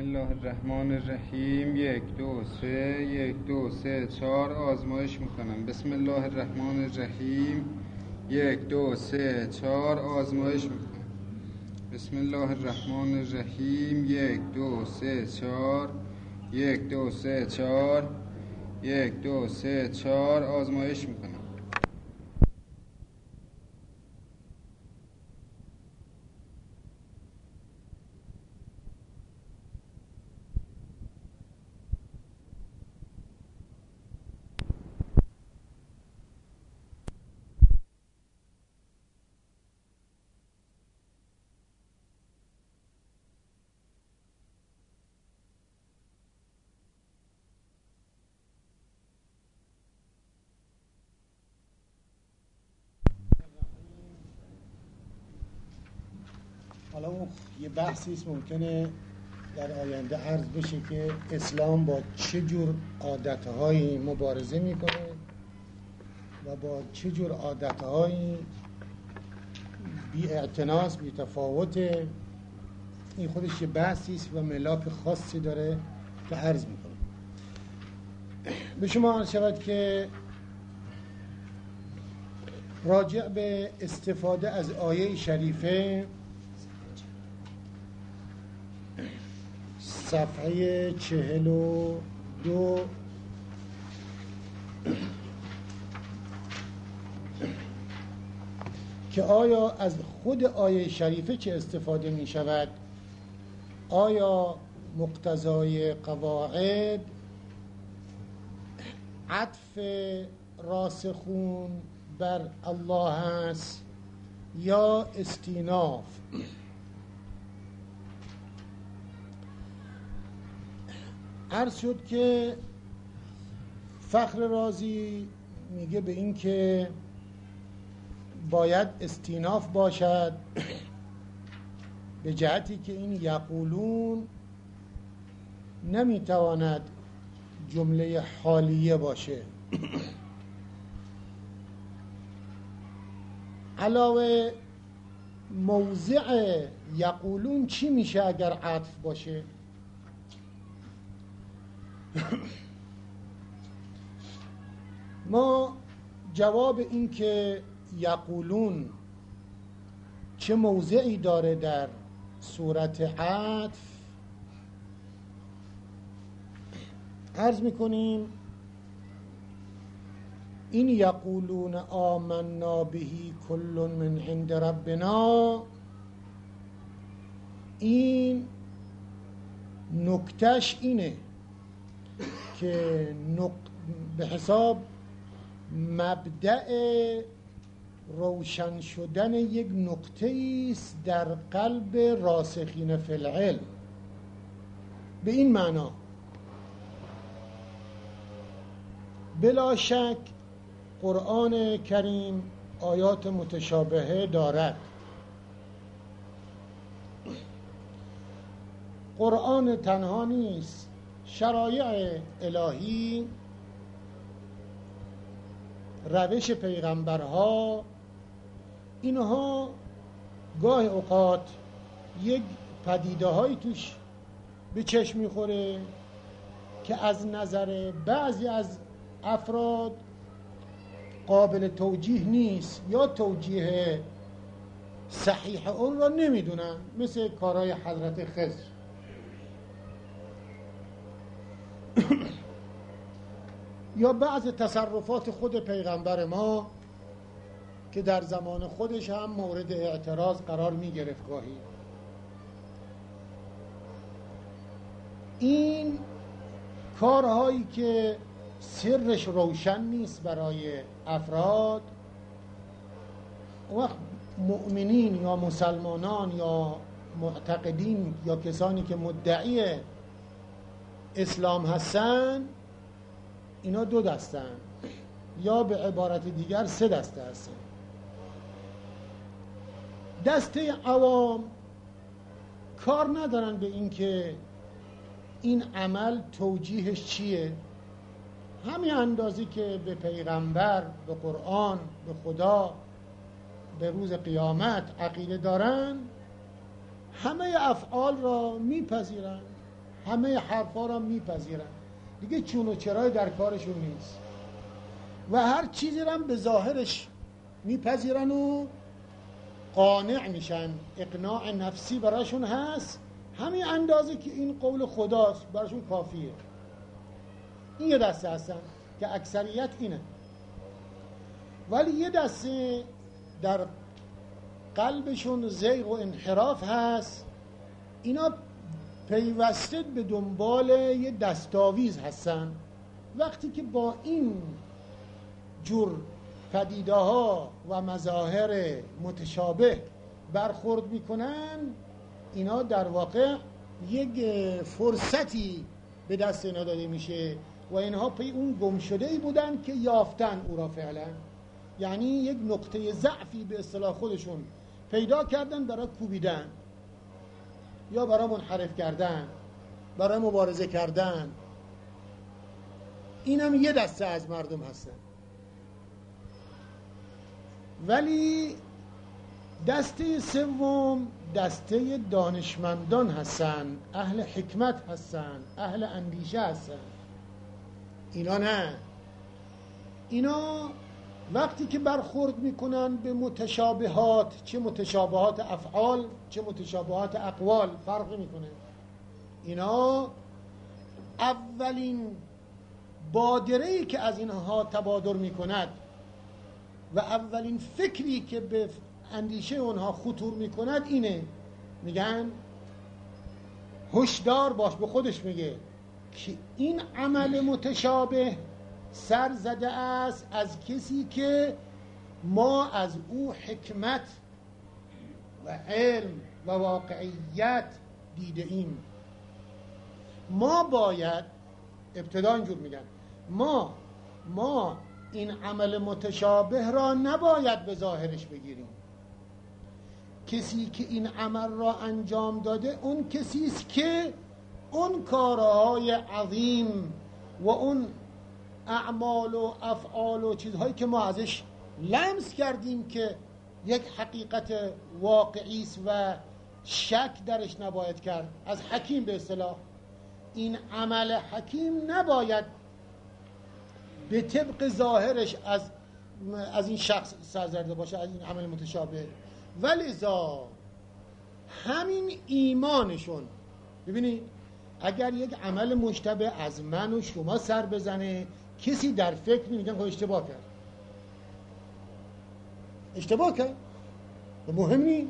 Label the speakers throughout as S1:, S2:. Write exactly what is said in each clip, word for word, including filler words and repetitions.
S1: الله الرحمن الرحیم. یک دو سه یک دو سه چهار آزمایش میکنم. بسم الله الرحمن الرحیم. یک دو سه چهار آزمایش میکنم. بسم الله الرحمن الرحیم. یک دو سه چهار یک دو سه چهار یک دو سه چهار آزمایش میکنم.
S2: حالا اون یه بحثی است ممکنه در آینده عرض بشه که اسلام با چه جور عادتهایی مبارزه میکنه و با چه جور عادتهایی بی اعتناس بی تفاوته. این خودش یه بحثی است و ملاک خاصی داره که عرض میکنه. به شما عرض شود که راجع به استفاده از آیه شریفه صفحه چهل و دو که آیا از خود آیه شریفه چه استفاده می شود؟ آیا مقتضای قواعد عطف راسخون بر الله است یا استیناف؟ عرض شد که فخر رازی میگه به این که باید استیناف باشد به جهتی که این یقولون نمیتواند جمله حالیه باشه. علاوه موضع یقولون چی میشه اگر عطف باشه؟ ما جواب این که یقولون چه موضعی داره در صورت عطف عرض میکنیم. این یقولون آمنا بهی کل من عند ربنا، این نکتش اینه که نق... به حساب مبدأ روشن شدن یک نقطه است در قلب راسخین فی العلم. به این معنا بلا شک قرآن کریم آیات متشابهه دارد. قرآن تنها نیست، شرایع الهی، روش پیغمبرها، اینها گاه اوقات یک پدیده هایی توش به چشم میخوره که از نظر بعضی از افراد قابل توجیه نیست یا توجیه صحیح اون را نمیدونن، مثل کارهای حضرت خضر. یا بعض تصرفات خود پیغمبر ما که در زمان خودش هم مورد اعتراض قرار می گرفت گاهی. این کارهایی که سرش روشن نیست برای افراد، وقت مؤمنین یا مسلمانان یا معتقدین یا کسانی که مدعی اسلام هستن، اینا دو دستن یا به عبارت دیگر سه دسته هستن. دسته عوام کار ندارن به این که این عمل توجیهش چیه، همین اندازی که به پیغمبر، به قرآن، به خدا، به روز قیامت عقیده دارن، همه افعال را میپذیرن، همه حرفا را میپذیرن، دیگه چون و چرای در کارشون نیست و هر چیزی را به ظاهرش میپذیرن و قانع میشن، اقناع نفسی براشون هست، همین اندازه که این قول خداست براشون کافیه. این یه دسته هستن که اکثریت اینه. ولی یه دسته در قلبشون زیغ و انحراف هست، اینا پیوسته به دنبال یه دستاویز هستن. وقتی که با این جور پدیده ها و مظاهر متشابه برخورد میکنن، اینا در واقع یک فرصتی به دست اینا داده میشه و اینها پی اون گم شده ای بودن که یافتن او را فعلا، یعنی یک نقطه ضعفی به اصطلاح خودشون پیدا کردن برای کوبیدن یا برای منحرف کردن، برای مبارزه کردن. اینم یه دسته از مردم هستن. ولی دسته سوم دسته دانشمندان هستن، اهل حکمت هستن، اهل اندیشه هستن. اینا نه، اینا وقتی که برخورد میکنن به متشابهات، چه متشابهات افعال چه متشابهات اقوال، فرق میکنه. اینا اولین بادره‌ای که از اینها تبادر میکند و اولین فکری که به اندیشه اونها خطور میکند اینه، میگن هوشدار باش. به خودش میگه که این عمل متشابه سر زده است از کسی که ما از او حکمت و علم و واقعیت دیده ایم. ما باید ابتدا اینجور میگن ما ما این عمل متشابه را نباید به ظاهرش بگیریم. کسی که این عمل را انجام داده اون کسی است که اون کارهای عظیم و اون اعمال و افعال و چیزهایی که ما ازش لمس کردیم که یک حقیقت واقعی است و شک درش نباید کرد، از حکیم به اصطلاح، این عمل حکیم نباید به طبق ظاهرش از از این شخص سرزده باشه، از این عمل متشابه. ولذا همین ایمانشون، ببینید اگر یک عمل مشتبه از من و شما سر بزنه، کسی در فکر میگن که اشتباه کرد، اشتباه کرد و مهم نیست.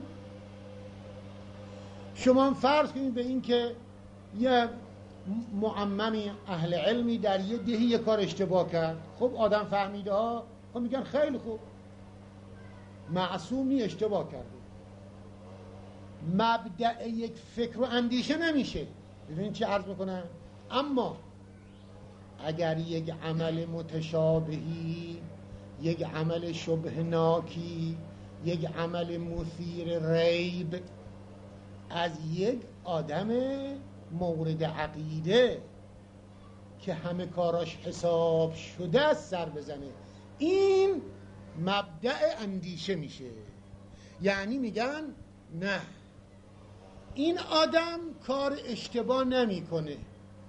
S2: شما هم فرض کنید به این که یه معممی اهل علمی در یه دهی یه کار اشتباه کرد، خب آدم فهمیده ها خب میگن خیلی خوب، معصومی اشتباه کرده، مبدأ یک فکر و اندیشه نمیشه. ببینید چی عرض میکنم. اما اگر یک عمل متشابهی، یک عمل شبهناکی، یک عمل مثیر ریب از یک آدم مورد عقیده که همه کاراش حساب شده است سر بزنه، این مبدأ اندیشه میشه. یعنی میگن نه، این آدم کار اشتباه نمیکنه،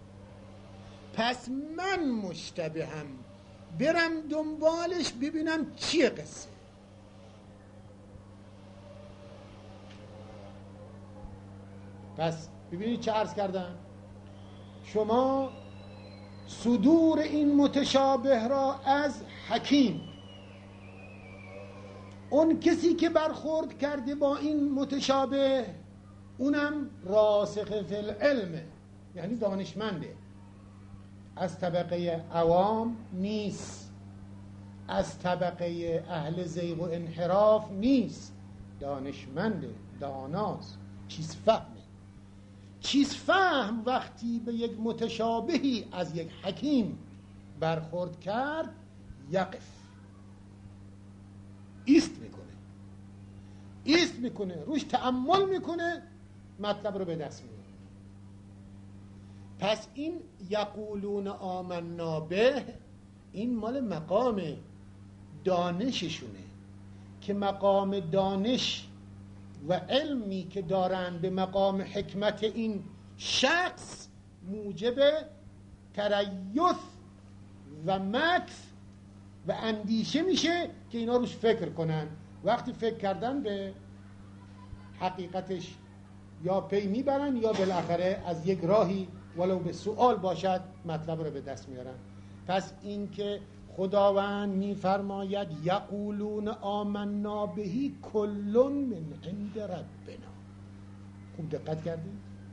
S2: پس من مشتبهم، برم دنبالش ببینم چیه قصه. پس ببینید چه عرض کردم، شما صدور این متشابه را از حکیم، اون کسی که برخورد کرده با این متشابه اونم راسخ فی العلم، یعنی دانشمنده، از طبقه عوام نیست، از طبقه اهل زیغ و انحراف نیست، دانشمنده، داناست، چیز فهمه. چیز فهم وقتی به یک متشابهی از یک حکیم برخورد کرد، یقف، ایست میکنه، ایست میکنه، روش تأمل میکنه، مطلب رو به دست میاره. پس این یقولون آمنا به، این مال مقام دانششونه که مقام دانش و علمی که دارن به مقام حکمت این شخص موجب تریث و مکث و اندیشه میشه که اینا روش فکر کنن. وقتی فکر کردن به حقیقتش یا پی میبرن یا بالاخره از یک راهی ولو به سؤال باشد مطلب رو به دست میارن. پس این که خداوند میفرماید یقولون آمنا بهی کلون من عند ربنا، خوب دقت کردید؟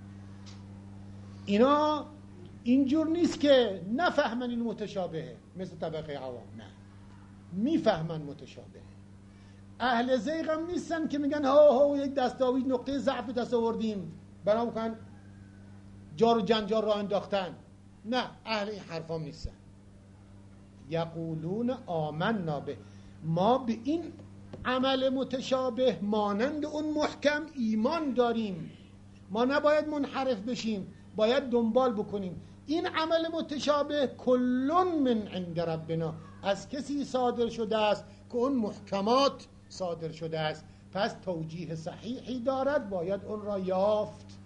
S2: اینا اینجور نیست که نفهمن این متشابهه مثل طبقه عوام، نه، میفهمن متشابهه. اهل زیغ هم نیستن که میگن ها ها یک دستاویز نقطه ضعف دست آوردیم بنا بکن جار و جنجال را انداختن. نه، اهل این حرفام نیستن. یقولون آمنا به، ما به این عمل متشابه مانند اون محکم ایمان داریم، ما نباید منحرف بشیم، باید دنبال بکنیم. این عمل متشابه کلون من عند ربنا، از کسی صادر شده است که اون محکمات صادر شده است، پس توجیه صحیحی دارد، باید اون را یافت.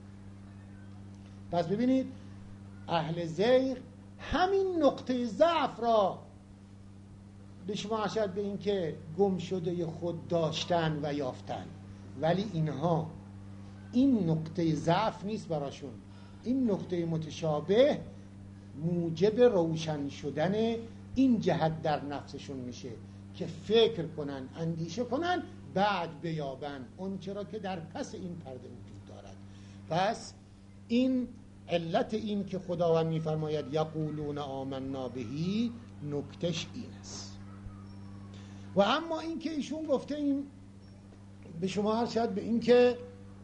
S2: پس ببینید اهل زیغ همین نقطه ضعف را به شما اشد به این که گم شده خود داشتن و یافتن، ولی اینها این نقطه ضعف نیست براشون. این نقطه متشابه موجب روشن شدن این جهت در نفسشون میشه که فکر کنن، اندیشه کنن، بعد بیابن اون چرا که در پس این پرده وجود دارد. پس این علت این که خداوند میفرماید یقولون آمنا بهی نکتش این است. و اما این که ایشون گفته این به شما هر شد به این که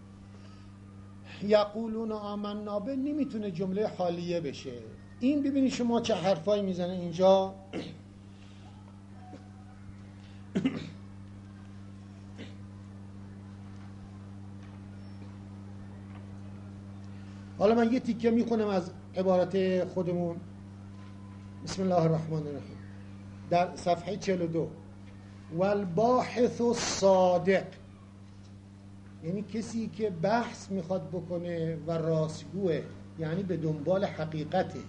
S2: یقولون آمنا به نمیتونه جمله حالیه بشه. این ببینید شما چه حرفایی میزنه اینجا. حالا من یه تیکه میخونم از عبارت خودمون. بسم الله الرحمن الرحیم. در صفحه چهل و دو والباحث الصادق، یعنی کسی که بحث میخواد بکنه و راستگوه، یعنی به دنبال حقیقته.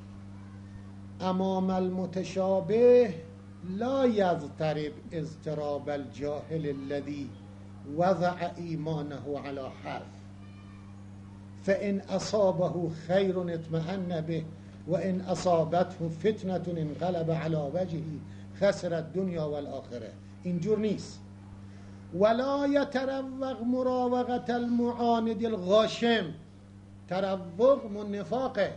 S2: امام المتشابه لا یضطرب اضطراب الجاهل الذي وضع ایمانه على حرف فإن أصابه خير اطمأن به وإن أصابته فتنة انقلب على وجهه خسر الدنيا والآخرة. اینجور نیست. ولا يتروق مراوغة المعاند الغاشم، تروق من نفاقه،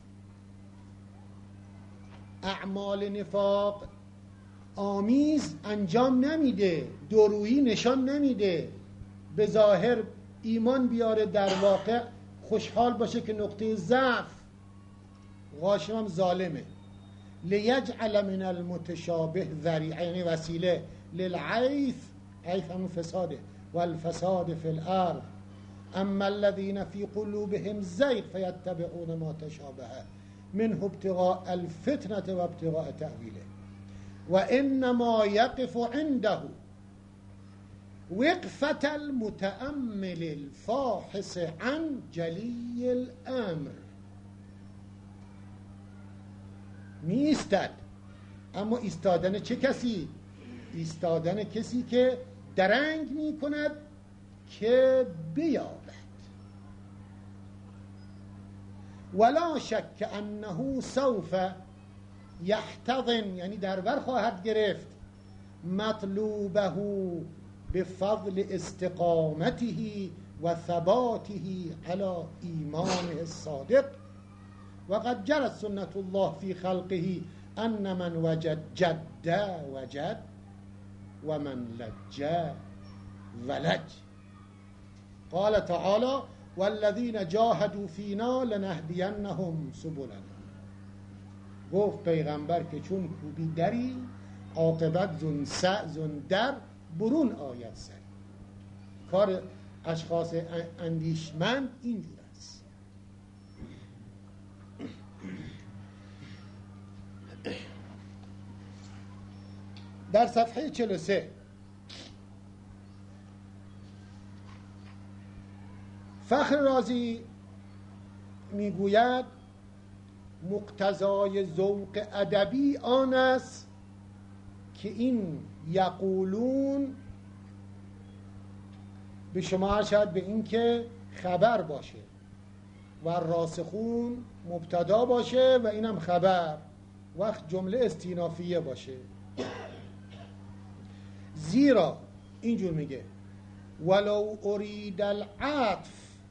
S2: اعمال نفاق آمیز انجام نمیده، درویی نشان نمیده، به ظاهر ایمان بیاره، در واقع خوشحال باشه که نقطه ضعف غاشم هم ظالمه. لیجعل من المتشابه ذریعه، یعنی وسیله، للعیث، عیث هم فساده، والفساد فی الارض. اما الذين في قلوبهم زيغ فيتبعون ما تشابه منه ابتغاء الفتنة وابتغاء تأويله وإنما يقف عنده وقفة المتأمل الفاحص عن جلي الأمر. می ایستد، اما ایستادن چه کسی؟ ایستادن کسی که درنگ می کند که بیابد. ولا شک انه سوف یحتضن، یعنی در بر خواهد گرفت، مطلوبه بفضل استقامته و ثباته على ایمانه الصادق. وقد جرت سنة الله في خلقه ان من وجد جد وجد ومن لج ولج. قال تعالى والذين جاهدوا فينا لنهدينهم سبلنا. گفت پیغمبر که چون کوبی دری عاقبت زن سع زن در برون آید سر. کار اشخاص اندیشمند اینجور است. در صفحه چهل و سه فخر رازی میگوید مقتضای ذوق ادبی آن است که این یقولون به شما ارشد به این که خبر باشه و راسخون مبتدا باشه و اینم خبر، وقت جمله استینافیه باشه. زیرا اینجور میگه ولو ارید العطف،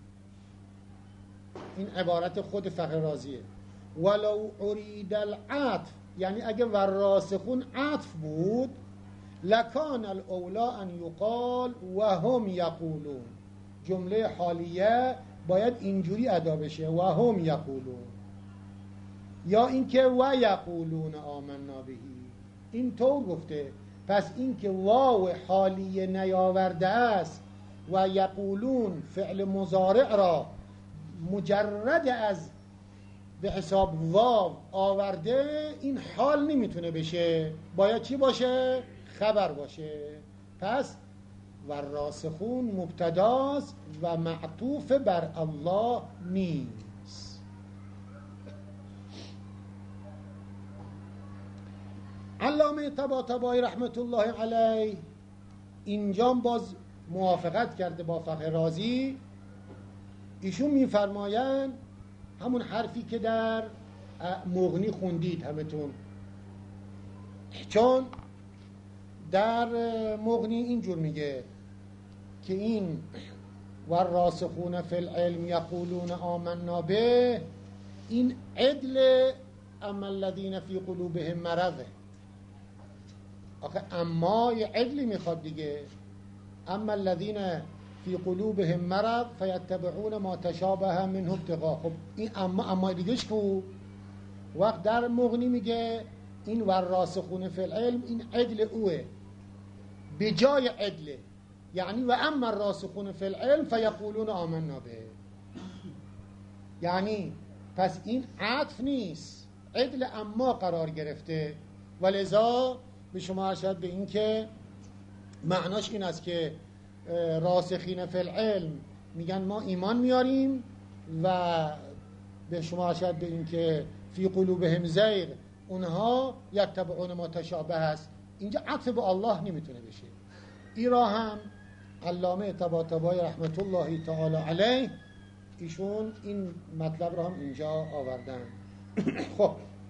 S2: این عبارت خود فخر رازیه، ولو ارید العطف یعنی اگه والراسخون عطف بود لکان الاولا ان یقال و هم یقولون، جمله حالیه باید اینجوری ادا بشه و هم یقولون، یا اینکه و یقولون آمنا بهی، این طور گفته. پس اینکه واو حالیه نیاورده است و یقولون فعل مضارع را مجرد از به حساب واو آورده، این حال نمیتونه بشه، باید چی باشه؟ خبر باشه. پس والراسخون مبتداست و معطوف بر الله نیست. علامه طباطبایی رحمت الله علیه اینجا باز موافقت کرده با فخر رازی. ایشون میفرمایند همون حرفی که در مغنی خوندید همتون، چون در مغنی اینجور میگه که این والراسخون فی العلم یقولون آمنا به، این عدل اما الذین فی قلوبهم مرض. آخه اما یه عدلی میخواد دیگه، اما الذین فی قلوبهم مرض فیتبعون ما تشابه منه ابتغاء. خب این اما اما دیگهش کو؟ وقت در مغنی میگه این والراسخون فی العلم این عدل اوه به جای عدله، یعنی و اما الراسخون فی العلم فیقولون آمنا به، یعنی پس این عطف نیست، عدل اما قرار گرفته. ولذا به شما ارشد به این که معناش این است که راسخین فی العلم میگن ما ایمان میاریم و به شما ارشد به این که فی قلوبهم زیغ اونها یتبعون ما تشابه است. اینجا عطف به الله نمیتونه بشه. این را هم علامه طباطبایی رحمت الله تعالی علیه ایشون این مطلب را هم اینجا آوردن. خب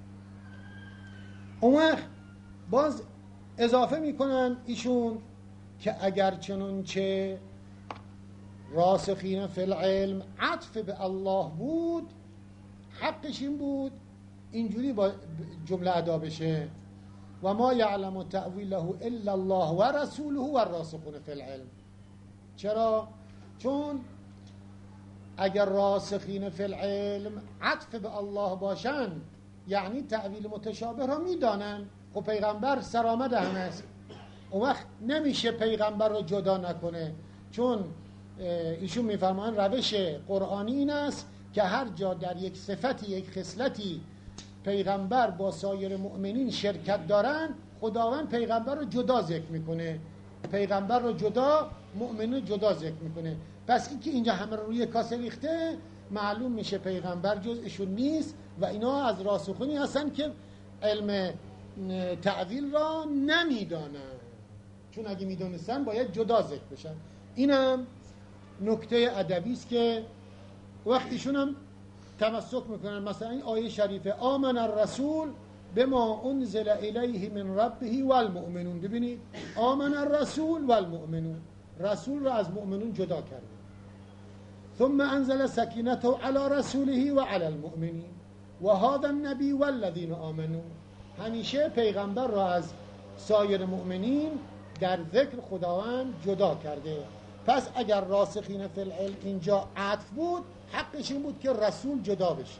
S2: اون وقت باز اضافه میکنن ایشون که اگر چنانچه راسخین فی العلم عطف به الله بود، حقش این بود اینجوری با جمله ادا بشه و ما یعلم تأویله الا الله و رسوله و الراسخون فی العلم. چرا؟ چون اگر راسخین فی العلم عطف به الله باشن یعنی تأویل متشابه را میدانن. خب پیغمبر سرآمد همه است، اون وقت نمیشه پیغمبر رو جدا نکنه، چون ایشون میفرمایند روش قرآنی این است که هر جا در یک صفتی یک خصلتی پیغمبر با سایر مؤمنین شرکت دارن، خداوند پیغمبر رو جدا ذکر میکنه، پیغمبر رو جدا، مؤمنین جدا ذکر میکنه. پس این که اینجا همه رو روی کاسه ریخته، معلوم میشه پیغمبر جزءشون نیست و اینا از راسخونی هستن که علم تعویل را نمیدانن، چون اگه میدونستن باید جدا ذکر بشن. اینم نکته ادبی است که وقتیشون هم تمسک میکنن. مثلا این آیه شریفه آمن الرسول بما انزل الیه من ربه والمؤمنون، ببینید آمن الرسول والمؤمنون، رسول را از مؤمنون جدا کرده. ثم انزل سکینته علی رسوله و علی المؤمنین و هذا النبی والذین آمنوا، همیشه پیغمبر را از سایر مؤمنین در ذکر خداوند جدا کرده. پس اگر راسخین فی العلم اینجا عطف بود، حقش این بود که رسول جدا بشه.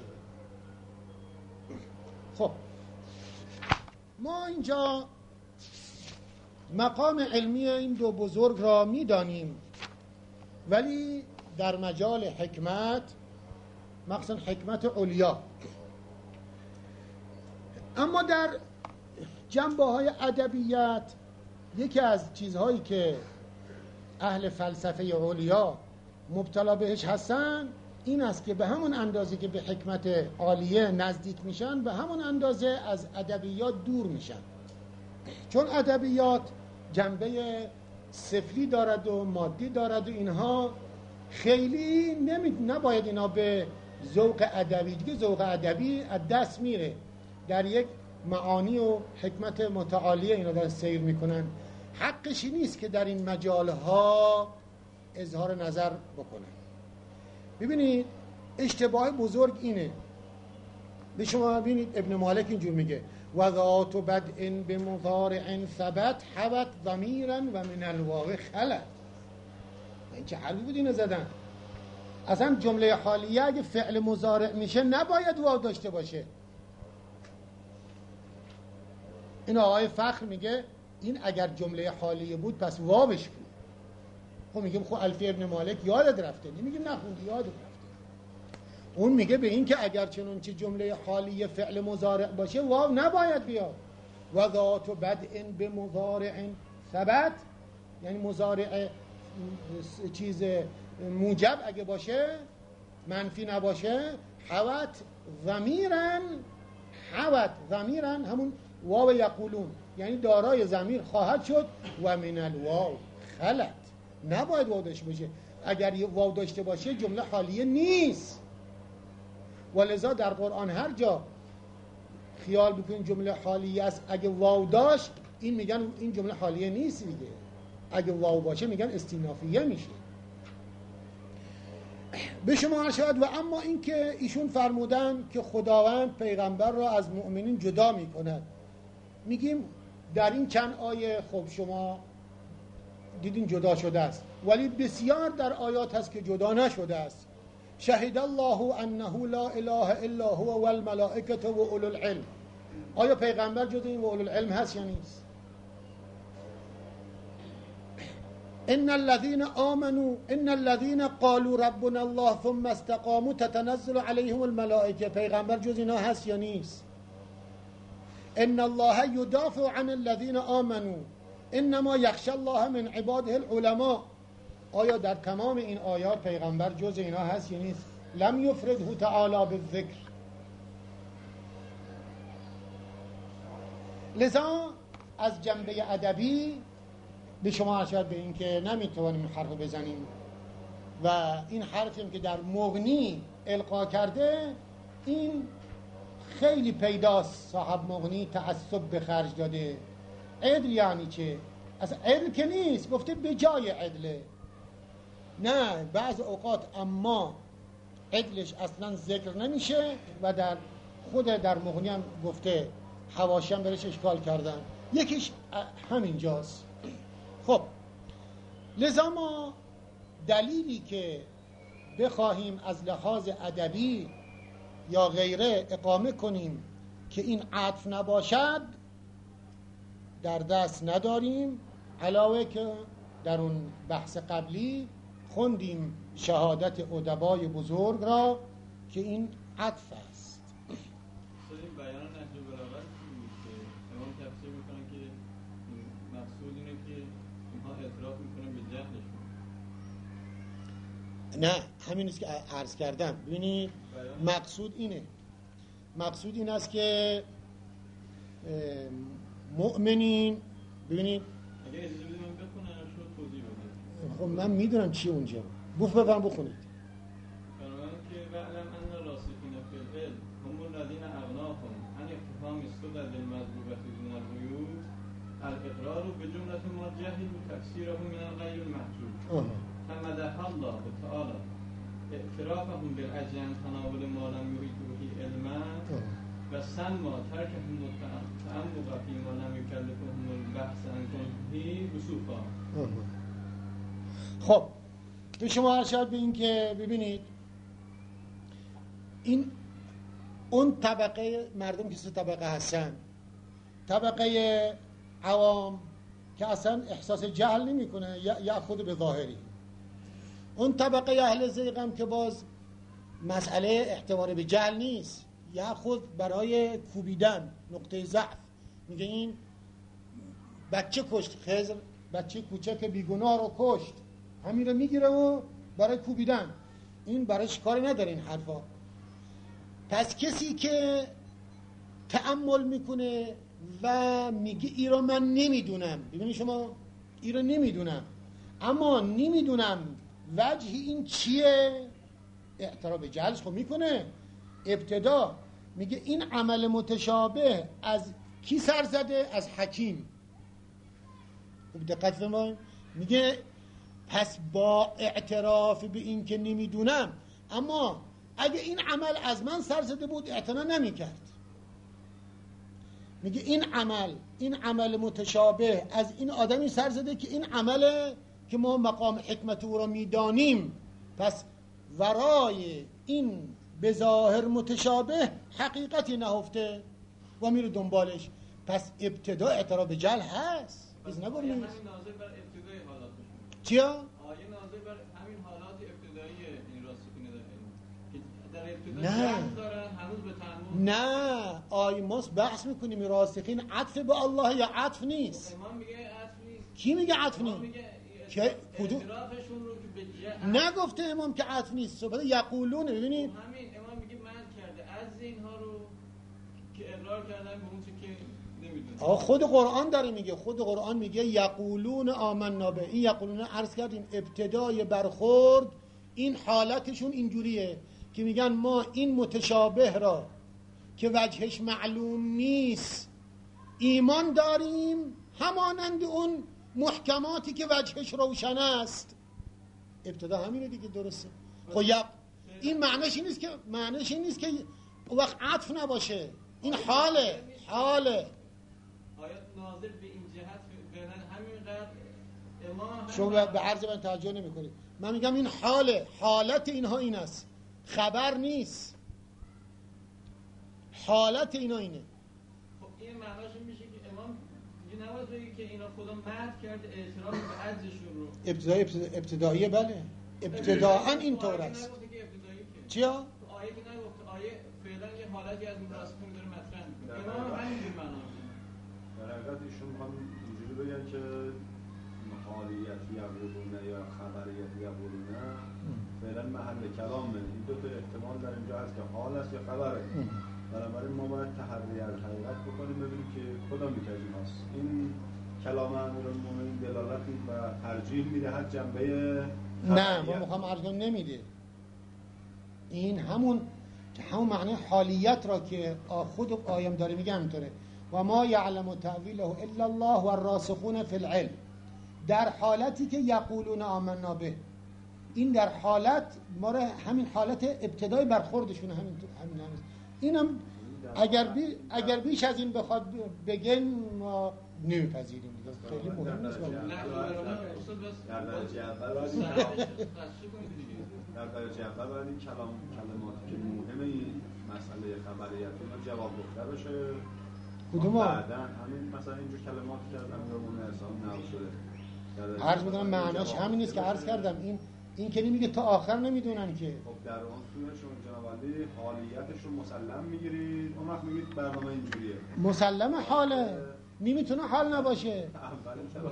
S2: خب ما اینجا مقام علمی این دو بزرگ را میدانیم، ولی در مجال حکمت، مخصوصا حکمت علیا، اما در جنبه های ادبیات یکی از چیزهایی که اهل فلسفه علیا مبتلا بهش هستن این است که به همون اندازه که به حکمت عالیه نزدیک میشن به همون اندازه از ادبیات دور میشن، چون ادبیات جنبه سفلی دارد و مادی دارد و اینها خیلی نمی... نباید اینا به ذوق ادبی، دیگه ذوق ادبی از دست میره، در یک معانی و حکمت متعالیه اینا دارن سیر میکنن، حقشی نیست که در این مجالها اظهار نظر بکنن. ببینید اشتباه بزرگ اینه، به شما ببینید ابن مالک اینجور میگه و ذات بدء بمضارع ثبت حوت ضمیرا و من الواو خلت. این چه حرفی بود اینو زدن؟ اصلا جمله حالیه اگه فعل مضارع میشه نباید واو داشته باشه. این آقای فخر میگه این اگر جمله حالیه بود پس واوش بود. خب میگیم خب الفی ابن مالک یادت رفته، نمیگیم نخوندی یادت رفته. اون میگه به این که اگر چنانچه جمله حالیه فعل مضارع باشه واو نباید بیاد. و ذات بدء بمضارع ثبت، یعنی مضارع چیز موجب اگه باشه منفی نباشه، حوت ضمیرا، حوت ضمیرا همون واو یقولون، یعنی دارای ضمیر خواهد شد و من الواو خلت، نباید واو داشته باشه. اگر یه واو داشته باشه جمله حالیه نیست. ولذا در قرآن هر جا خیال بکنین جمله حالیه است اگه واو داشت این میگن این جمله حالیه نیست دیگه، اگه واو باشه میگن استینافیه میشه. به شما شاید و اما این که ایشون فرمودن که خداوند پیغمبر را از مؤمنین جدا میکند، میگیم در این چند آیه خب شما دیدین جدا شده است، ولی بسیار در آیات هست که جدا نشده است. شهد الله انه لا اله الا هو والملائکه و اولو العلم. آیا پیغمبر جز این و اولو العلم هست یا نیست؟ ان الذين آمنوا ان الذين قالوا ربنا الله ثم استقاموا تتنزل عليهم الملائکه. پیغمبر جز اینا هست یا نیست؟ ان الله يدافع عن الذين آمنوا انما يخشى الله من عباده العلماء. آیا در تمام این آیات پیغمبر جز اینا هست یا نیست؟ لم یفرده تعالی بالذکر. لذا از جنبه ادبی به شما اشاره به این که نمیتوانیم این حرف بزنیم و این حرفیم که در مغنی القا کرده این خیلی پیداست. صاحب مغنی تعصب به خرج داده. عدل یعنی چه؟ اصلا عدل که نیست، گفته به جای عدله. نه بعض اوقات اما عدلش اصلا ذکر نمیشه و در خود در مغنی هم گفته، حواشی هم برش اشکال کردن، یکیش همینجاست. خب لذا ما دلیلی که بخواهیم از لحاظ ادبی یا غیره اقامه کنیم که این عطف نباشد در دست نداریم، علاوه که در اون بحث قبلی خوندیم شهادت ادبای بزرگ را که این عطف است.
S3: این بیان نهج بلاغت بود که امام تفسیر میکنن که مقصود اینه که اینها اعتراف میکنن به جهلشون.
S2: نه همین است که عرض کردم. ببینید مقصود اینه، مقصود این است که مؤمنین، ببینید
S3: اگه اجازه بدید من بخونم شو توضیح بده.
S2: خب من میدونم چی اونجا گفت، بفرم بخونید.
S3: فرمان که وعلم ان راسخین فی العلم هم الذین اغناهم عن اتهام السدد المذبوبة دون الغیوب الاقرار بجملة ما جهلوا تفسیره من الغیر المحجوب فمدح الله تعالی اعترافهم بالعجز عن تناول ما لم یحیطوا به علما و سما ترکهم التعمق فیما لم یکلفهم البحث عن کنه وصوفا.
S2: خب به شما ارشاد به این که ببینید این اون طبقه مردم که سه طبقه هستن، طبقه عوام که اصلا احساس جهل نمی کنه یا خود به ظاهری، اون طبقه اهل زیغم که باز مسئله احتوار به جهل نیست، یا خود برای کوبیدن نقطه ضعف میگه این بچه کشت، خضر بچه کوچک بیگناه رو کشت، همین رو میگیره و برای کوبیدن. این برایش کاری نداره این حرفا. پس کسی که تأمل میکنه و میگه ای رو من نمیدونم، ببینید شما ای رو نمیدونم، اما نمیدونم وجه این چیه، اعتراف به جهلش خب میکنه. ابتدا میگه این عمل متشابه از کی سر زده؟ از حکیم. خب دقت فرمایید، میگه پس با اعتراف به این که نمیدونم، اما اگه این عمل از من سر زده بود اعتنا نمیکرد. میگه این عمل این عمل متشابه از این آدمی سر زده که این عمله که ما مقام حکمت او را میدانیم، پس ورای این به ظاهر متشابه حقیقتی نهفته و میره دنبالش. پس ابتدا اعتراف به جهل هست، از نگم نیست.
S3: همین ناظر بر ابتدای حالاتشون
S2: چیا؟
S3: آیه ناظر بر همین حالات ابتدایی این راسخونه داره که در ابتدا جهل دارن هنوز به تعامل.
S2: نه آیه ماست بحث میکنیم راسخین عطف به الله یا عطف نیست.
S3: امام میگه عطف نیست.
S2: کی میگه عطف نیست؟ که کدوم؟
S3: اعترافشون رو که به جهل
S2: نگفته امام که عطف نیست، صحبت یقولون. ببینید
S3: همین امام میگه من کرده از اینها رو که اقرار کردن به اون چیزی که نمیدونن.
S2: آقا خود قرآن داره میگه، خود قرآن میگه یقولون آمنا به. این یقولون عرض کردیم ابتدای برخورد این حالتشون اینجوریه که میگن ما این متشابه را که وجهش معلوم نیست ایمان داریم، همانند اون محکماتی که وجهش روشن است. ابتدا همینه دیگه، درسته. خب این معنیش این نیست که معنیش این نیست که وقت عطف نباشه، این حاله حاله.
S3: آیات ناظر به این جهت فعلا همینقدر امام
S2: شما به عرض من توجه نمی‌کنید. من میگم این حاله، حالت اینها این است، خبر نیست. حالت اینا اینه.
S3: خب این معناش میشه که امام دیگه نباید بگه که اینا خدا مد کرده اعتراف به عجزشون رو.
S2: ابتدایی ابتداییه بله. ابتداءً اینطور است. چیا؟
S3: آیه که نگفت، آیه فعلا یه حالتی از مراسخون داره مطرح میکنه. امام همینجور معنا میکنه.
S4: در حقیقت ایشون میخوان اینجوری بگن که حالیت یقولونه یا خبریت یقولونه فعلا محل کلامه. این دو تا احتمال در اینجا هست که حال است یا خبره. بنابراین ما باید تحری از حقیقت بکنیم ببینیم که کدام یک از این هست. این کلام امیرالمومنین دلالت و ترجیح میدهد جنبه
S2: نه ما میخوام عرض کنم نمیده. این همون همون معنی حالیت را که خود آیم داره میگه همینطوره. و ما یعلم تأویله الا الله و الراسخون فی العلم. در حالتی که یقولون آمنا به، این در حالت ما را همین حالت ابتدای برخوردشون همین همین همین اینم اگر بی اگر بیش از این بخواد بگن ما نمیپذیریم دیگه. خیلی مهم نیست.
S4: در درجه اول در درجه اول باید این کلام کلماتی که مهمه این مسئله خبریت اینا جواب گفته بشه.
S2: کدوم
S4: بعداً همین مثلا اینجور کلماتی که از امیرالمومنین ارسال نقل شده
S2: عرض می‌کنم معناش همین نیست که عرض کردم. این این که نمیگه تا آخر نمیدونن که.
S4: خب در اون سویشون جناب علی حالیتشون مسلم میگیرید، اون وقت میگید برنامه اینجوریه.
S2: مسلم حاله، نمیتونه حال نباشه.
S4: اولین طرف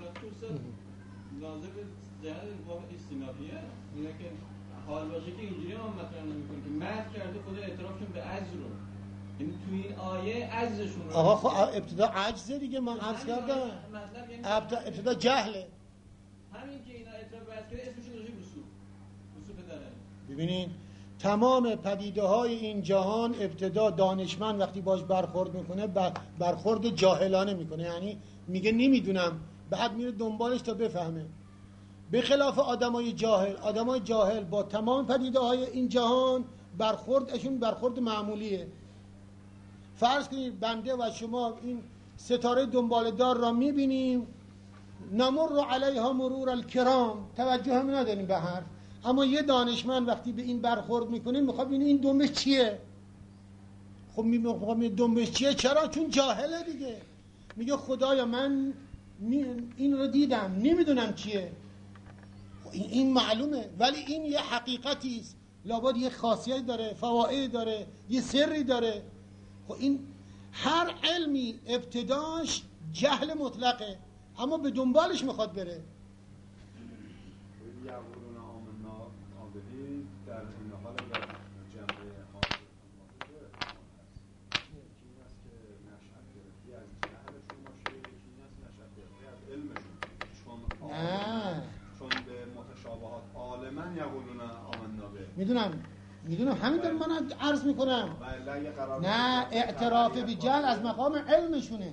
S3: ناظر به جهت واقع استینافیه اینه که حال باشه که اینجوری هم مطرح نمی‌کنه که مد کرده خدا اعترافشون به عجز رو. این تو این آیه عجزشون رو.
S2: آقا خب ابتدا عجزه دیگه، من عرض کردم. ابتدا جهله.
S3: همین که اینا اعتراف به عجز کرده اسمش رو رسوب رسوب داره.
S2: ببینین تمام پدیده های این جهان ابتدا دانشمند وقتی باش برخورد میکنه برخورد جاهلانه میکنه، یعنی میگه نمیدونم، بعد میره دنبالش تا بفهمه. به خلاف آدمای جاهل، آدمای جاهل با تمام پدیده های این جهان برخوردشون برخورد معمولیه. فرض کنید بنده و شما این ستاره دنبالدار را میبینیم، نمر علیها مرور الکرام، توجه هم نداریم به حرف، اما یه دانشمند وقتی به این برخورد میکنه میخواد ببینه این دنبش چیه. خب میگه دنبش چیه؟ چرا؟ چون جاهله دیگه. میگه خدایا من این رو دیدم نمیدونم چیه. این معلومه، ولی این یه حقیقتی است، لابد یه خاصیتی داره، فواید داره، یه سری داره. خب این هر علمی ابتداش جهل مطلقه، اما به دنبالش میخواد بره.
S4: یقولون آمنا بهی در این حال اگر جمعه حاضر دو احتمال هست. یکی این است که نشأت گرفتی از جهلشون باشه، یکی این است نشأت گرفتی از علمشون، چون چون به متشابهات عالما یقولون آمنا به.
S2: میدونم میدونم همین دارم من عرض میکنم. نه اعتراف به جهل از مقام علمشونه.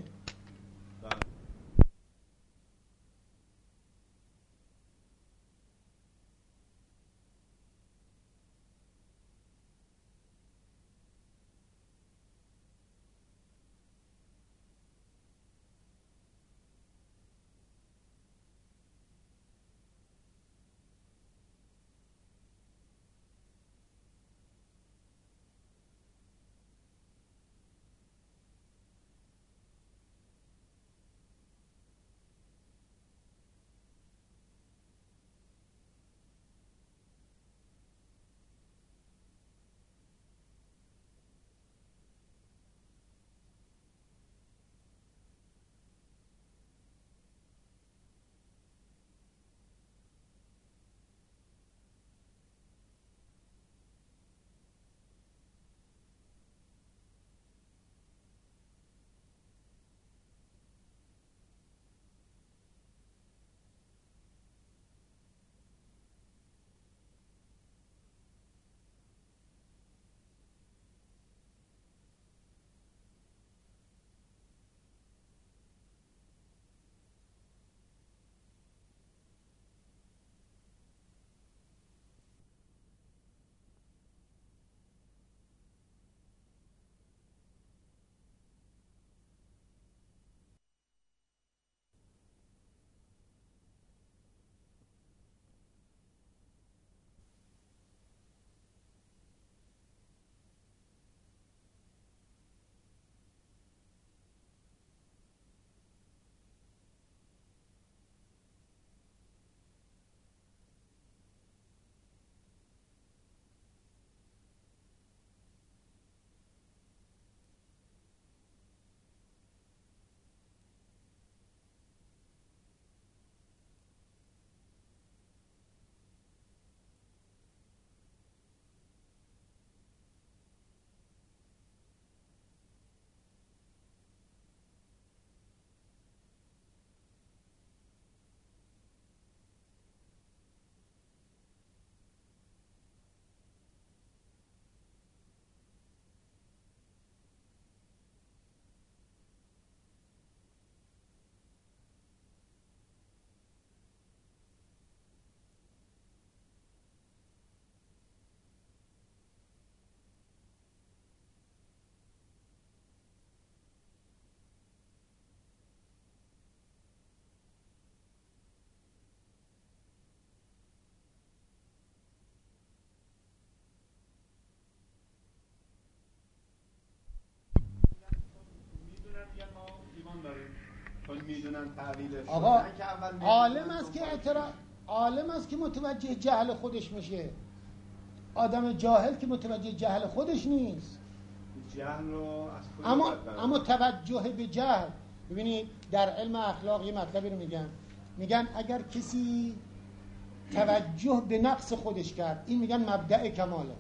S2: آقا عالم است که اعتراف عالم است که متوجه جهل خودش میشه. آدم جاهل که متوجه جهل خودش نیست.
S4: جهل رو از
S2: اما اما توجه به جهل، ببینید در علم اخلاق یه مطلبی رو میگن میگن اگر کسی توجه به نقص خودش کرد، این میگن مبدأ کماله.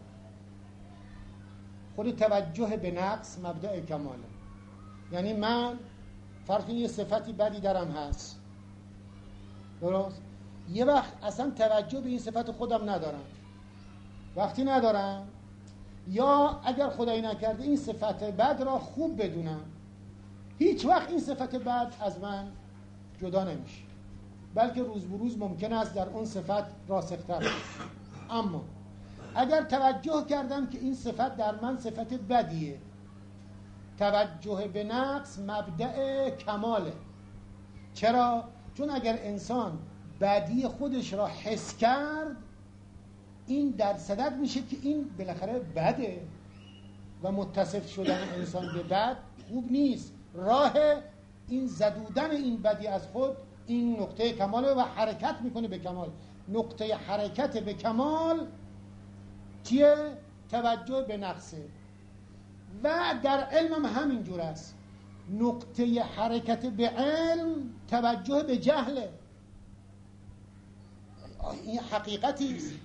S2: خود توجه به نقص مبدأ کماله. یعنی من فرض کنید یه صفتی بدی درم هست، درست؟ یه وقت اصلا توجه به این صفت خودم ندارم. وقتی ندارم، یا اگر خدایی نکرده این صفت بد را خوب بدونم، هیچ وقت این صفت بد از من جدا نمیشه، بلکه روز به روز ممکن است در اون صفت راسختر بشه. اما اگر توجه کردم که این صفت در من صفت بدیه، توجه به نقص مبدأ کماله. چرا؟ چون اگر انسان بدی خودش را حس کرد، این در صدد میشه که این بالاخره بده و متصف شدن انسان به بد خوب نیست. راه این زدودن این بدی از خود این نقطه کماله و حرکت میکنه به کمال. نقطه حرکت به کمال چیه؟ توجه به نقصه. و در علم هم همینجور است. نقطه حرکت به علم توجه به جهله. این حقیقتی است.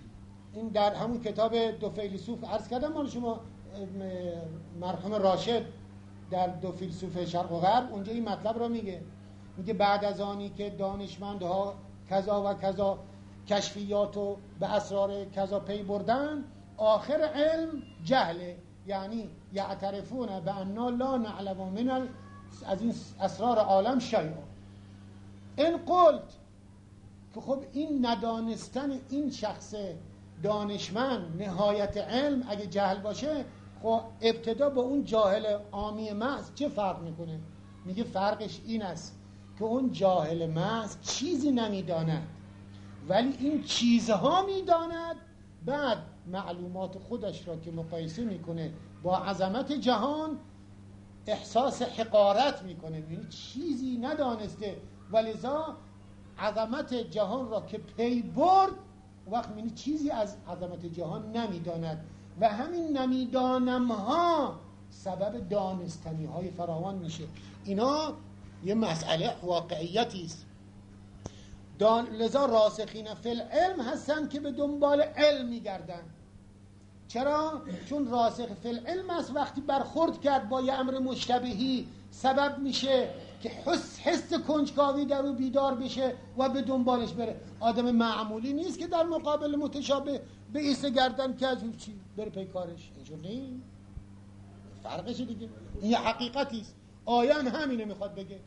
S2: این در همون کتاب دو فیلسوف عرض کردم مال شما مرحوم راشد در دو فیلسوف شرق و غرب، اونجا این مطلب را میگه. میگه بعد از آنی که دانشمندها کذا و کذا کشفیات و به اسرار کذا پی بردن، آخر علم جهله، یعنی یعترفون به انا لا نعلم من از این اسرار عالم شیئا. این قلت که خب این ندانستن این شخص دانشمند نهایت علم اگه جهل باشه، خب ابتدا با اون جاهل عامی محض چه فرق میکنه؟ میگه فرقش این است که اون جاهل محض چیزی نمیداند، ولی این چیزها میداند، بعد معلومات خودش را که مقایسه میکنه با عظمت جهان احساس حقارت میکنه، یعنی چیزی ندانسته، ولذا عظمت جهان را که پی برد وقت می‌بینی چیزی از عظمت جهان نمیداند و همین نمیدانم ها سبب دانستنی های فراوان میشه. اینا یه مسئله واقعیتی است. دان... لذا راسخین فی العلم هستن که به دنبال علم میگردن. چرا؟ چون راسخ فی العلم است وقتی برخورد کرد با یه امر مشتبهی سبب میشه که حس حس کنجکاوی در او بیدار بشه و به دنبالش بره. آدم معمولی نیست که در مقابل متشابه به ایست گردن که از چی بره پی کارش. اینجور نیست، فرقشه دیگه. این یه حقیقتی است. آیه هم همینه میخواد بگه.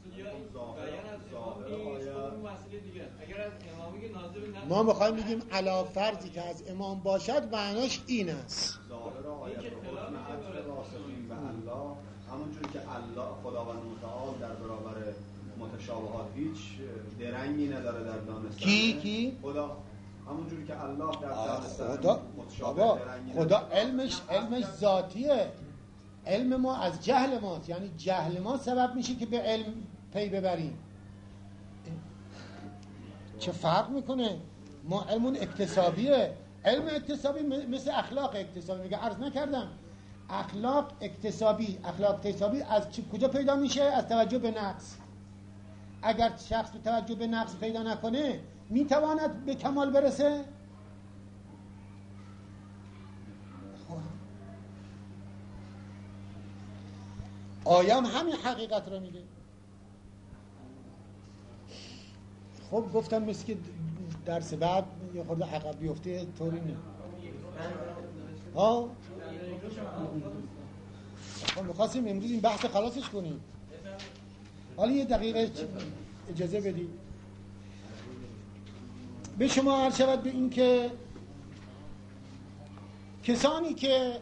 S2: ما میخوایم بگیم علا فرضی که از امام باشد معناش این است.
S4: ظاهر آیه راسخین به الله، همونجوری که الله خداوند متعال در برابر متشابهات هیچ درنگی نداره در دانستن.
S2: کی کی
S4: خدا، همونجوری که الله در دانستن
S2: خدا
S4: متشابه درنگی
S2: خدا علمش علمش ذاتیه. علم ما از جهل ماست، یعنی جهل ما سبب میشه که به علم پی ببریم. چه فرق میکنه؟ ما علمون اکتسابیه. علم اکتسابی مثل اخلاق اکتسابی. میگه عرض نکردم اخلاق اکتسابی اخلاق اکتسابی از کجا پیدا میشه؟ از توجه به نقص. اگر شخص توجه به نقص پیدا نکنه میتواند به کمال برسه؟ آیام همین حقیقت رو میگه. خب گفتم مثل که درس بعد یه خورده عقب بیفته طوری نه. ها؟ خب میخواستیم امروز این بحث خلاصش کنیم. حالا یه دقیقه اجازه بدید. به شما عرض شود به این که کسانی که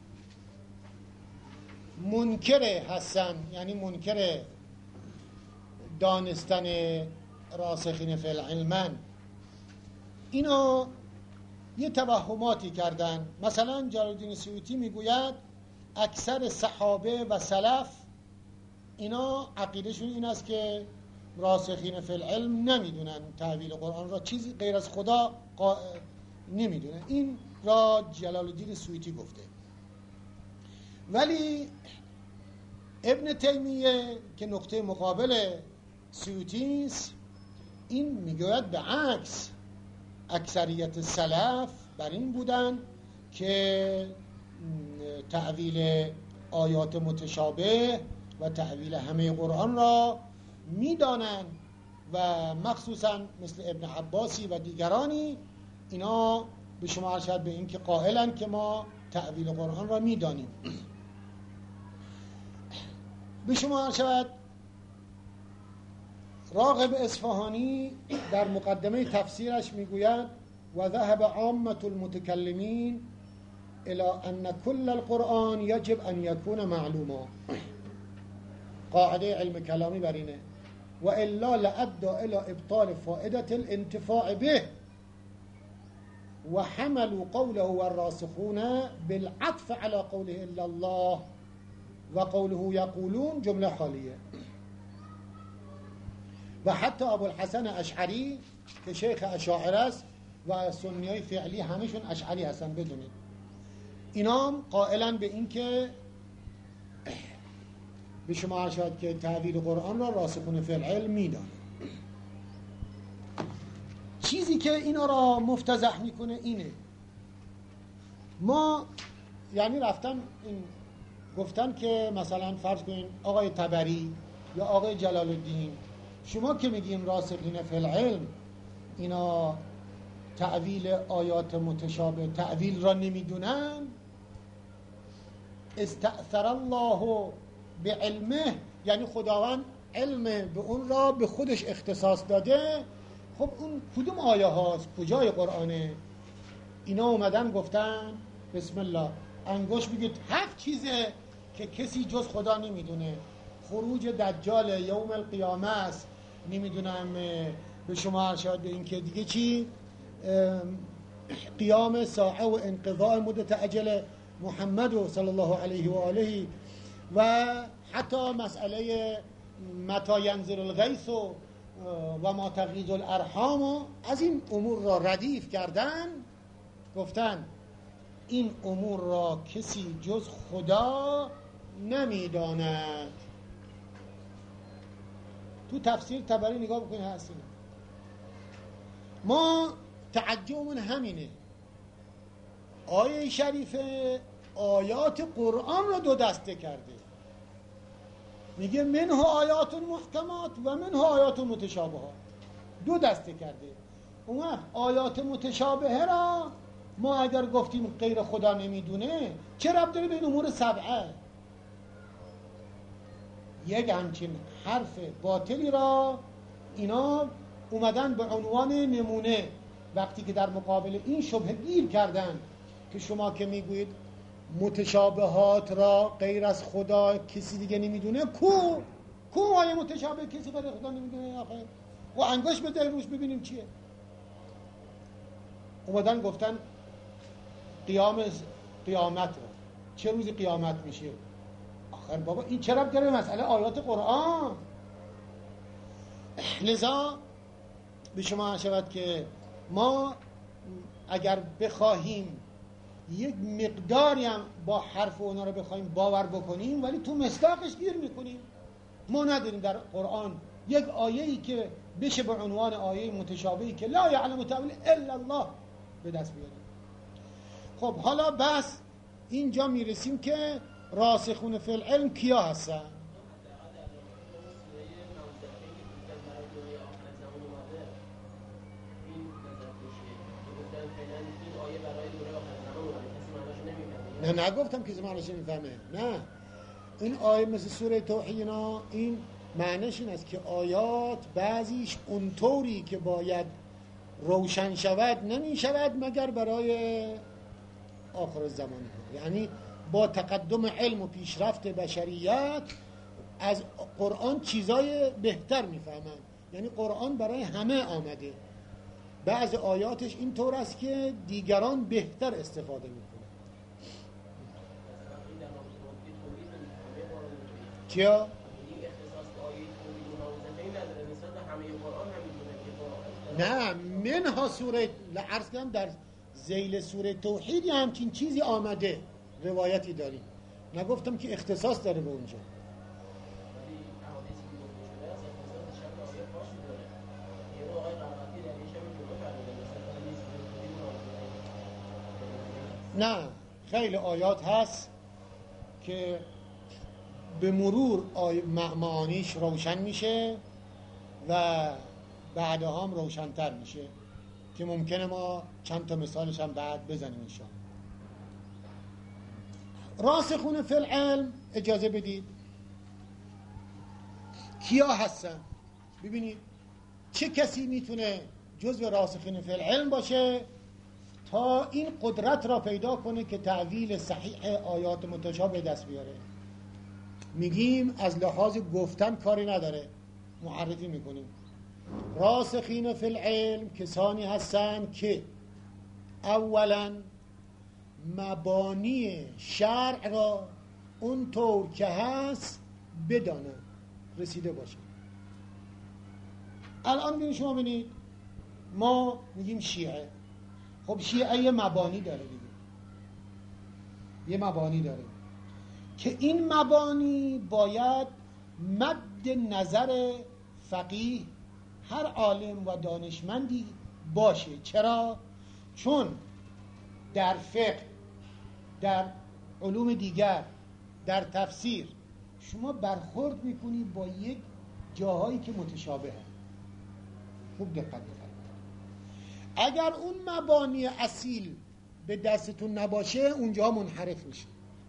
S2: منکر هستن، یعنی منکر دانستن راسخین فی العلم، اینا یه توهماتی کردن. مثلا جلال الدین سیوطی میگوید اکثر صحابه و سلف اینا عقیدهشون این است که راسخین فی العلم نمیدونن تأویل قرآن را، چیزی غیر از خدا قا... نمیدونن. این را جلال الدین سیوطی گفته. ولی ابن تیمیه که نقطه مقابل سیوطی است، این میگوید به عکس اکثریت سلف بر این بودن که تأویل آیات متشابه و تأویل همه قرآن را میدانند و مخصوصا مثل ابن عباسی و دیگرانی اینا به شما ارشد به این که قائلن که ما تأویل قرآن را میدانیم. به شما ارشد راغب اصفهانی در مقدمه تفسیرش میگوید و ذهب عامة المتکلمین الى ان كل القرآن یجب ان یکون معلوما. قاعده علم کلامی بر اینه و الا لأدى الى ابطال فائدة الانتفاع به و حملوا قوله والراسخون بالعطف على قوله الا الله و قوله یقولون جمله خالیه. و حتی ابوالحسن اشعری که شیخ اشاعره است و سنیای فعلی همشون اشعری هستن بدونید، اینا قائلن به این که به شما ارشاد که تأویل قرآن را راسخون فی العلم میدانه. چیزی که اینا را مفتضح میکنه اینه ما یعنی رفتن این گفتن که مثلا فرض کنین آقای طبری یا آقای جلال الدین، شما که میگین راسخین فی العلم اینا تأویل آیات متشابه تأویل را نمیدونن، استأثر الله به علمه، یعنی خداوند علم به اون را به خودش اختصاص داده. خب اون کدوم آیه هاست؟ کجای قرآنه؟ اینا اومدن گفتن بسم الله انگوش بگید هفت چیزه که کسی جز خدا نمیدونه. خروج دجال یوم القیامه است، نمیدونم به شما ارشاد به این که دیگه چی، قیام ساعه و انقضاء مدت اجل محمد صلی الله علیه و آله و حتی مسئله متی ینزل الغیث و ما تغیض الارحام و از این امور را ردیف کردن. گفتن این امور را کسی جز خدا نمیداند. تو تفسیر طبری نگاه بکنید هستیم. ما تعجبمون همینه، آیه شریفه آیات قرآن رو دو دسته کرده، میگه منه آیات محکمات و منه آیات متشابهات، دو دسته کرده. اون آیات متشابهه را ما اگر گفتیم غیر خدا نمیدونه چه ربط داره به این امور سبعه؟ یک همچین حرف باطلی را اینا اومدن به عنوان نمونه وقتی که در مقابل این شبهه گیر کردن که شما که میگویید متشابهات را غیر از خدا کسی دیگه نمیدونه، کو کو آیه متشابه کسی غیر خدا نمیدونه آخه؟ و انگوش بده روش ببینیم چیه. اومدن گفتن قیام قیامت رو، چه روزی قیامت میشه؟ آخر بابا این چرا داره مسئله آیات قرآن؟ لذا به شما شود که ما اگر بخواهیم یک مقداری هم با حرف اونا رو بخوایم باور بکنیم ولی تو مصداقش گیر میکنیم. ما نداریم در قرآن یک آیه‌ای که بشه به عنوان آیه متشابهی که لا یعلم تأویل الا الله به دست بیاریم. خب حالا بس اینجا میرسیم که راسخون فی العلم کیا هستن؟ نه نگفتم کسی معنیش نمیفهمه، نه این آیه مثل سوره توحید این معنیش این است که آیات بعضیش اونطوری که باید روشن شود نمی شود مگر برای آخر الزمان. یعنی با تقدم علم و پیشرفت بشریت از قرآن چیزای بهتر میفهمن. یعنی قرآن برای همه آمده، بعض آیاتش این طور است که دیگران بهتر استفاده میکنن. چیا؟ نه منها سوره عرض کردم در ذیل سوره توحید همچین چیزی آمده، روایتی داریم، نگفتم که اختصاص داره به اونجا. نه خیلی آیات هست که به مرور معانیش روشن میشه و بعدها هم روشن‌تر میشه که ممکنه ما چند تا مثالش هم بعد بزنیم انشاءالله. راسخون فی العلم اجازه بدید کیا هستن؟ ببینید چه کسی میتونه جزو راسخین فی العلم باشه تا این قدرت را پیدا کنه که تعویل صحیح آیات متشابه دست بیاره. میگیم از لحاظ گفتن کاری نداره، معرفی میکنیم. راسخین فی العلم کسانی هستن که اولا مبانی شرع را اونطور که هست بدانن، رسیده باشه. الان ببینید شما ببینید ما میگیم شیعه، خب شیعه یه مبانی داره دیگه، یه مبانی داره که این مبانی باید مد نظر فقیه هر عالم و دانشمندی باشه. چرا؟ چون در فقه در علوم دیگر، در تفسیر شما برخورد میکنی با یک جاهایی که متشابه هست. خوب دقت بفرمایید. اگر اون مبانی اصیل به دستتون نباشه اونجا منحرف میشه.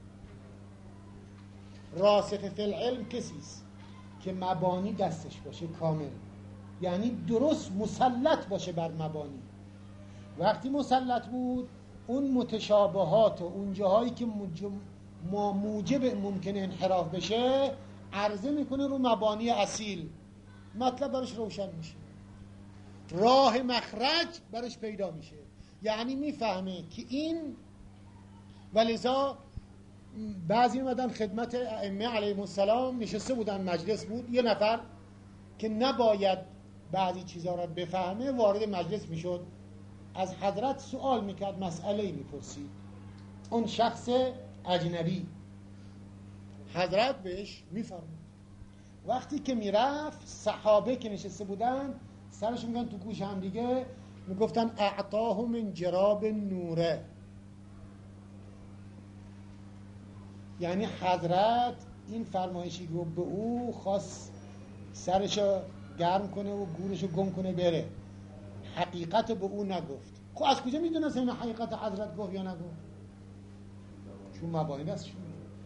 S2: راسخ فی العلم کسیست که مبانی دستش باشه کامل، یعنی درست مسلط باشه بر مبانی. وقتی مسلط بود اون متشابهات و اون جاهایی که ما موجب ممکنه انحراف بشه عرضه میکنه رو مبانی اصیل، مطلب برش روشن میشه، راه مخرج برش پیدا میشه، یعنی میفهمه که این. ولذا بعضی اومدن خدمت ائمه علیهم السلام، نشسته بودن، مجلس بود، یه نفر که نباید بعضی چیزها را بفهمه وارد مجلس میشد، از حضرت سوال میکرد، مسئله میپرسید، اون شخص اجنبی، حضرت بهش میفرمود. وقتی که میرفت صحابه که نشسته بودن سرش میگن تو گوش هم دیگه میگفتن اعطاه من جراب نوره، یعنی حضرت این فرمایشی رو به او خواست سرشو گرم کنه و گورشو گم کنه بره، حقیقت به او نگفت. خب از کجا میدونست این حقیقت حضرت گفت یا نگفت؟ چون مبانی دستشون.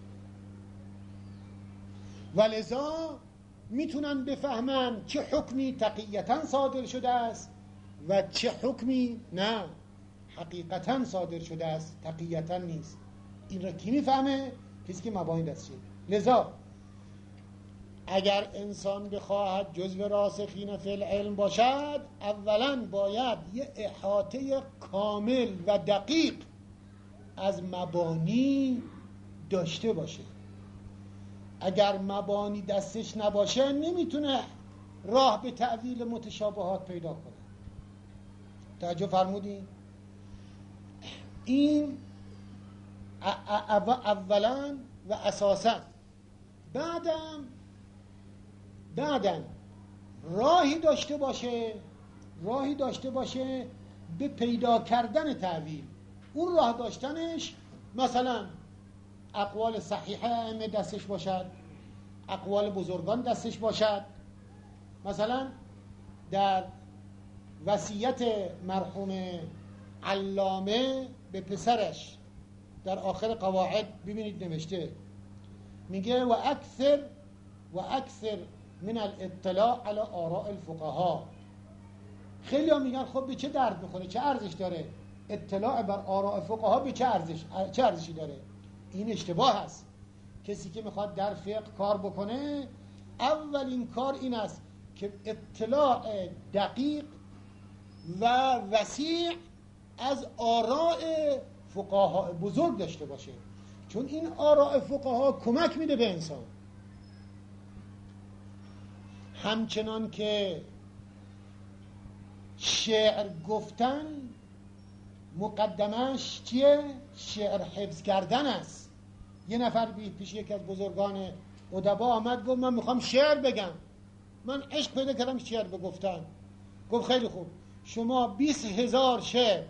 S2: ولذا میتونن بفهمن چه حکمی تقییتا صادر شده است و چه حکمی نه حقیقتا صادر شده است، تقییتا نیست. این را کی میفهمه؟ کسی که مبانی دستشه. لذا اگر انسان بخواهد جزو راسخین فی العلم باشد، اولا باید یه احاطه کامل و دقیق از مبانی داشته باشه. اگر مبانی دستش نباشه نمیتونه راه به تأویل متشابهات پیدا کنه. توجه فرمودین؟ این اولا و اساسا. بعدم بعدم راهی داشته باشه راهی داشته باشه به پیدا کردن تأویل. اون راه داشتنش مثلا اقوال صحیحه ائمه دستش باشد، اقوال بزرگان دستش باشد. مثلا در وصیت مرحوم علامه به پسرش در آخر قواعد ببینید نوشته، میگه و اکثر و اکثر من الاطلاع علی آراء الفقها. خیلی ها میگن خب به چه درد میخوره، چه ارزش داره اطلاع بر آراء فقها، به چه ارزش چه ارزشی داره؟ این اشتباه است. کسی که میخواد در فقه کار بکنه اولین کار این است که اطلاع دقیق و وسیع از آراء فقها بزرگ داشته باشه، چون این آراء فقها کمک میده به انسان. همچنان که شعر گفتن مقدمش چیه؟ شعر حفظ کردن است. یه نفر پیش یکی از بزرگان ادبا آمد گفت من میخوام شعر بگم، من عشق پیدا کردم شعر بگفتن. گفت خیلی خوب، شما بیست هزار شعر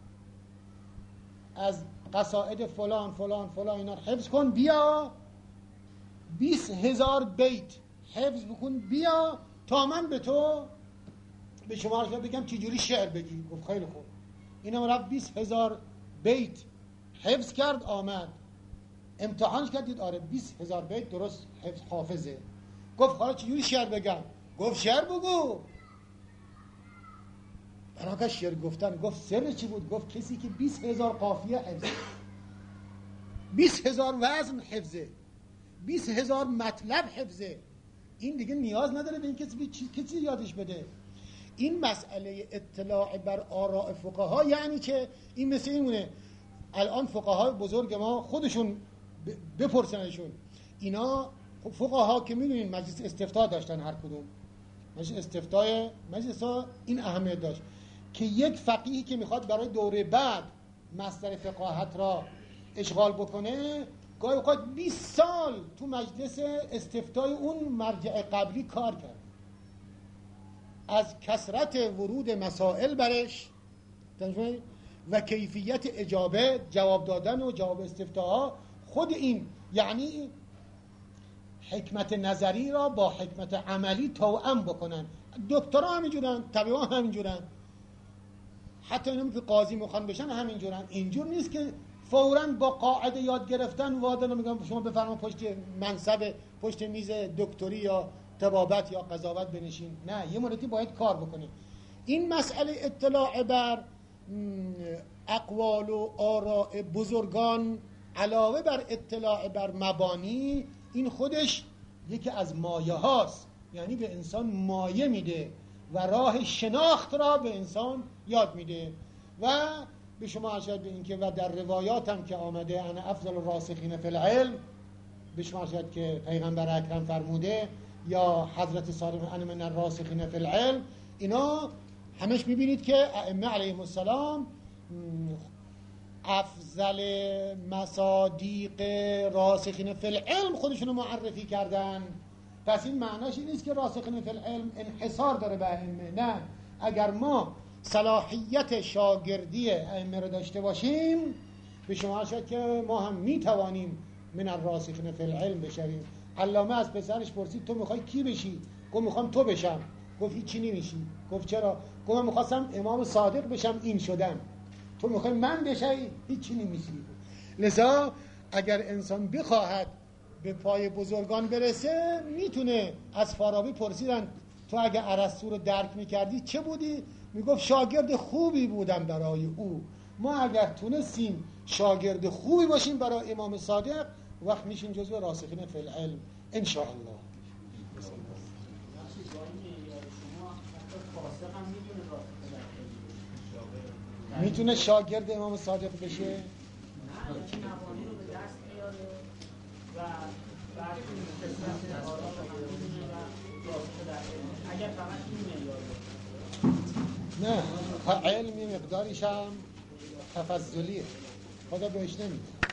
S2: از قصائد فلان فلان فلان اینا حفظ کن، بیا بیست هزار بیت حفظ بکن، بیا تا من به تو به شما بگم چی جوری شعر بگی. گفت خیلی خوب. اینم رفت بیست هزار بیت حفظ کرد، آمد امتحانش کردید، آره بیست هزار بیت درست حفظ حافظه. گفت حالا چی جوری شعر بگم؟ گفت شعر بگو. برای شعر گفتن گفت سر چی بود؟ گفت کسی که بیست هزار قافیه حفظه، بیست هزار وزن حفظه، بیست هزار مطلب حفظه، این دیگه نیاز نداره به این کسی کسی یادش بده. این مسئله اطلاع بر آراء فقها یعنی که این مثل اینونه الان فقهای بزرگ ما خودشون بپرسنشون، اینا فقها که میدونین مجلس استفتاء داشتن، هر کدوم مجلس استفتاء مجلس این اهمیت داشت که یک فقیهی که میخواد برای دوره بعد مصدر فقاهت را اشغال بکنه گاهی اوقات بیست سال تو مجلس استفتاء اون مرجع قبلی کار کرد، از کثرت ورود مسائل برش و کیفیت اجابه، جواب دادن و جواب استفتاها، خود این یعنی حکمت نظری را با حکمت عملی توأم بکنن. دکترها همینجورن، طبیبا همینجورن، حتی اینم که قاضی میخوان بشن همینجورن. اینجور نیست که فوراً با قاعده یاد گرفتن وادن میگم شما بفرما پشت منصب، پشت میز دکتری یا طبابت یا قضاوت بنشین. نه، یه مدتی باید کار بکنه. این مسئله اطلاع بر اقوال و آراء بزرگان علاوه بر اطلاع بر مبانی، این خودش یکی از مایه هاست، یعنی به انسان مایه میده و راه شناخت را به انسان یاد میده. و به شما ارشد به این که و در روایات هم که آمده انا افضل الراسخین فی العلم، به شما ارشد که پیغمبر اکرم فرموده یا حضرت صادق انا من الراسخین فی العلم، اینا همش میبینید که ائمه علیهم السلام افضل مصادیق راسخین فی العلم خودشونو معرفی کردن. پس این معناش این نیست که راسخین فی العلم انحصار داره به ائمه. نه، اگر ما صلاحیت شاگردی ائمه رو داشته باشیم، به شما شد که ما هم میتوانیم من الراسخین فی العلم بشویم. علامه از پسرش پرسید تو میخوای کی بشی؟ گفت میخوام تو بشم. گفت هیچی نمیشی. گفت چرا؟ گفت من میخواستم امام صادق بشم، این شدم. تو میخوای من بشی؟ هیچی نمیشی. لذا اگر انسان بخواهد به پای بزرگان برسه، میتونه. از فارابی پرسیدن تو اگه ارسطو رو درک میکردی چه بودی؟ میگفت شاگرد خوبی بودم برای او. ما اگر تونستیم شاگرد خوبی باشیم برای امام صادق، وقت میشیم جزو راسخین فی العلم ان شاء الله. میتونه شاگرد امام صادق بشه؟
S5: نه، مبانی رو به دست میاره و بعد قسمت آرا رو هم میدونه و راسخ در علم. اگر فقط این معیار
S2: نه، علم مقداریش هم تفضلیه، خدا بهش نمیده.